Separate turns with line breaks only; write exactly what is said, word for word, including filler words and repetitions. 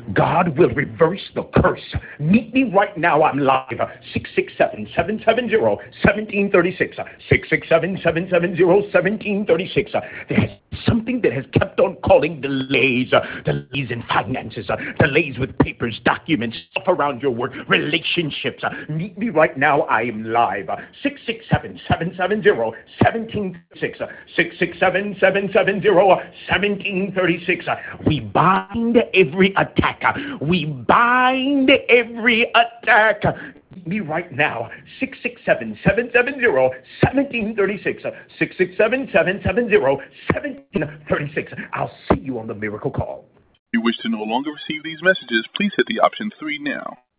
God will reverse the curse. Meet me right now. I'm live. six six seven, seven seven zero, one seven three six. six six seven, seven seven zero, one seven three six. There's something that has kept on calling delays. Delays in finances. Delays with papers, documents, stuff around your work, relationships. Meet me right now. I am live. six six seven, seven seven zero, one seven three six. six six seven, seven seven zero, one seven three six. We bind every attack. We bind every attack. Me right now. six six seven, seven seven zero, one seven three six. six six seven, seven seven zero, one seven three six. I'll see you on the Miracle Call.
If you wish to no longer receive these messages, please hit the option three now.